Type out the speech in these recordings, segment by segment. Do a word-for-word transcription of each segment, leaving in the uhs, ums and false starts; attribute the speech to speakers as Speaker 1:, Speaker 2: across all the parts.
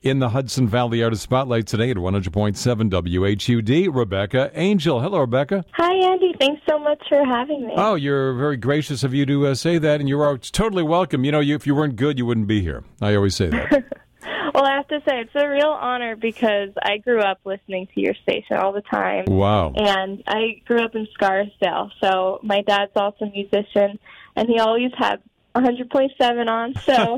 Speaker 1: In the Hudson Valley Artist Spotlight today at one hundred point seven W H U D, Rebecca Angel. Hello, Rebecca.
Speaker 2: Hi, Andy. Thanks so much for having me.
Speaker 1: Oh, you're very gracious of you to uh, say that, and you're totally welcome. You know, you, if you weren't good, you wouldn't be here. I always say that.
Speaker 2: Well, I have to say, it's a real honor because I grew up listening to your station all the time.
Speaker 1: Wow.
Speaker 2: And I grew up in Scarsdale, so my dad's also a musician, and he always had one hundred point seven on, so...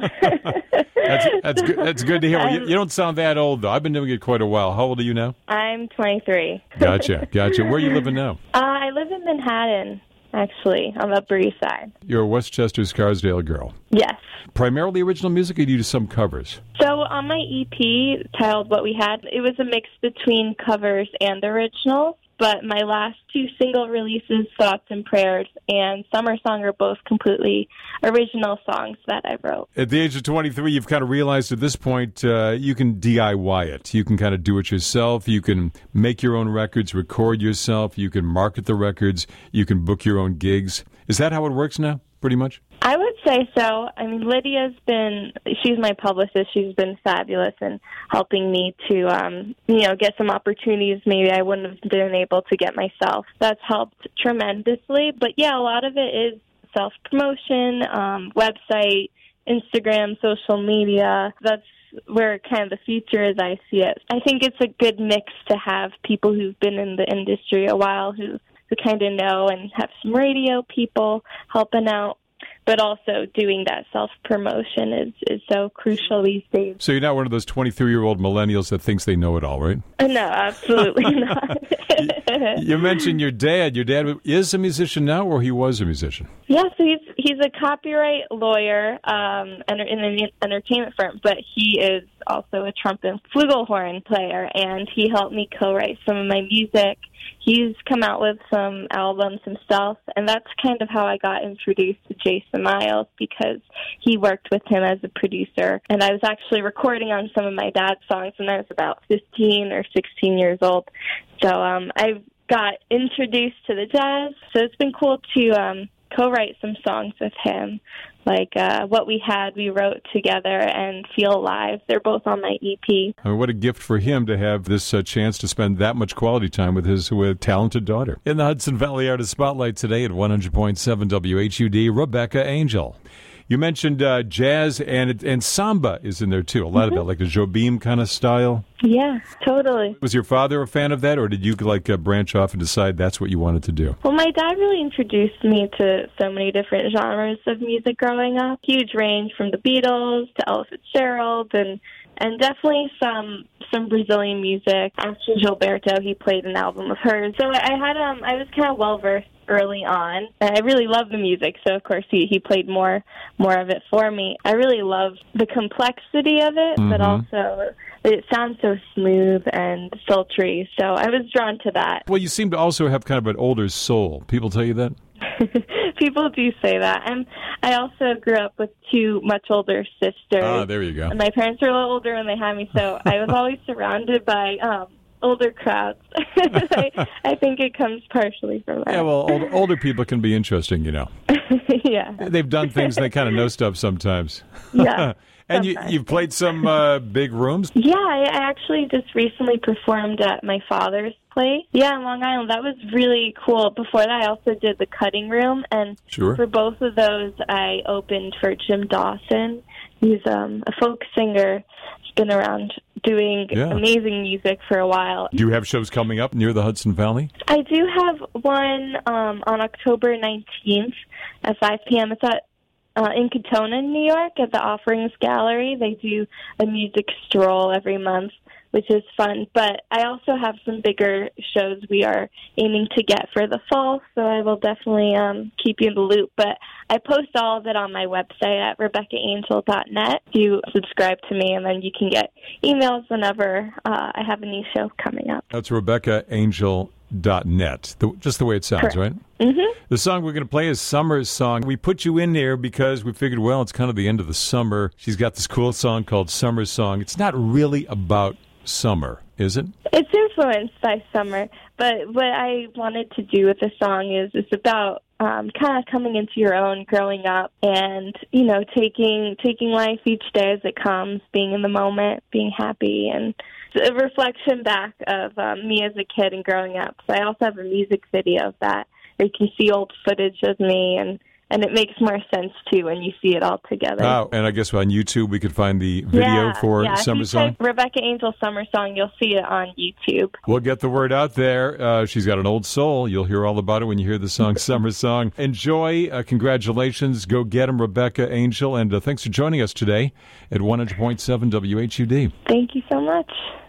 Speaker 1: that's that's good, that's good to hear. Well, you, you don't sound that old, though. I've been doing it quite a while. How old are you now?
Speaker 2: I'm twenty-three.
Speaker 1: Gotcha, gotcha. Where are you living now?
Speaker 2: Uh, I live in Manhattan, actually, on the Upper East Side.
Speaker 1: You're a Westchester Scarsdale girl.
Speaker 2: Yes.
Speaker 1: Primarily original music, or do you do some covers?
Speaker 2: So on my E P, titled What We Had, it was a mix between covers and originals. But my last two single releases, Thoughts and Prayers and Summer Song, are both completely original songs that I wrote.
Speaker 1: At the age of twenty-three, you've kind of realized at this point uh, you can D I Y it. You can kind of do it yourself. You can make your own records, record yourself. You can market the records. You can book your own gigs. Is that how it works now, pretty much?
Speaker 2: I would say so. I mean, Lydia's been, she's my publicist. She's been fabulous in helping me to, um, you know, get some opportunities maybe I wouldn't have been able to get myself. That's helped tremendously. But, yeah, a lot of it is self-promotion, um, website, Instagram, social media. That's where kind of the future is, I see it. I think it's a good mix to have people who've been in the industry a while who, who kind of know, and have some radio people helping out. But also doing that self-promotion is, is so crucial these days.
Speaker 1: So you're not one of those twenty-three-year-old millennials that thinks they know it all, right?
Speaker 2: No, absolutely not.
Speaker 1: you, you mentioned your dad. Your dad is a musician now, or he was a musician?
Speaker 2: Yeah, so he's he's a copyright lawyer um, in an entertainment firm, but he is also a trumpet and flugelhorn player, and he helped me co-write some of my music. He's come out with some albums himself, and that's kind of how I got introduced to Jason Miles, because he worked with him as a producer. And I was actually recording on some of my dad's songs when I was about fifteen or sixteen years old. So um, I got introduced to the jazz, so it's been cool to um, co-write some songs with him. Like uh, What We Had, we wrote together, and Feel Alive. They're both on my E P.
Speaker 1: I mean, what a gift for him to have this uh, chance to spend that much quality time with his with talented daughter. In the Hudson Valley Artist Spotlight today at one hundred point seven W H U D, Rebecca Angel. You mentioned uh, jazz, and and samba is in there, too. A lot mm-hmm. of that, like a Jobim kind of style.
Speaker 2: Yeah, totally.
Speaker 1: Was your father a fan of that, or did you like uh, branch off and decide that's what you wanted to do?
Speaker 2: Well, my dad really introduced me to so many different genres of music growing up. Huge range from the Beatles to Ella Fitzgerald, and and definitely some some Brazilian music. After Gilberto, he played an album of hers. So I had um I was kind of well versed early on, and I really love the music, so of course he, he played more more of it for me. I really love the complexity of it, mm-hmm. but also it sounds so smooth and sultry, so I was drawn to that.
Speaker 1: Well, you seem to also have kind of an older soul. People tell you that?
Speaker 2: People do say that. And I also grew up with two much older sisters.
Speaker 1: Ah, there you go.
Speaker 2: And my parents were a little older when they had me, so I was always surrounded by um older crowds. I, I think it comes partially from that.
Speaker 1: Yeah, well, old, older people can be interesting, you know.
Speaker 2: Yeah.
Speaker 1: They've done things, they kind of know stuff sometimes.
Speaker 2: Yeah.
Speaker 1: And you, you've played some uh, big rooms?
Speaker 2: Yeah, I actually just recently performed at my father's place. Yeah, in Long Island. That was really cool. Before that, I also did the Cutting Room, and
Speaker 1: sure.
Speaker 2: for both of those, I opened for Jim Dawson. He's um, a folk singer. He's been around doing
Speaker 1: yeah.
Speaker 2: amazing music for a while.
Speaker 1: Do you have shows coming up near the Hudson Valley?
Speaker 2: I do have one um, on October nineteenth at five p.m. It's at Uh, in Katona, New York, at the Offerings Gallery. They do a music stroll every month, which is fun. But I also have some bigger shows we are aiming to get for the fall, so I will definitely um, keep you in the loop. But I post all of it on my website at rebecca angel dot net. You subscribe to me, and then you can get emails whenever uh, I have a new show coming up.
Speaker 1: That's rebecca angel dot net, the, just the way it sounds,
Speaker 2: Correct.
Speaker 1: Right?
Speaker 2: Mm-hmm.
Speaker 1: The song we're going to play is Summer's Song. We put you in there because we figured, well, it's kind of the end of the summer. She's got this cool song called Summer's Song. It's not really about summer, is it?
Speaker 2: It's influenced by summer, but what I wanted to do with the song is it's about um, kind of coming into your own, growing up, and, you know, taking taking life each day as it comes, being in the moment, being happy, and a reflection back of um, me as a kid and growing up. So I also have a music video of that where you can see old footage of me, and And it makes more sense, too, when you see it all together.
Speaker 1: Oh, and I guess on YouTube we could find the video
Speaker 2: yeah,
Speaker 1: for
Speaker 2: yeah.
Speaker 1: Summer
Speaker 2: if you
Speaker 1: Song?
Speaker 2: type Rebecca Angel Summer Song, you'll see it on YouTube.
Speaker 1: We'll get the word out there. Uh, she's got an old soul. You'll hear all about it when you hear the song Summer Song. Enjoy. Uh, congratulations. Go get 'em, Rebecca Angel. And uh, thanks for joining us today at one hundred point seven W H U D.
Speaker 2: Thank you so much.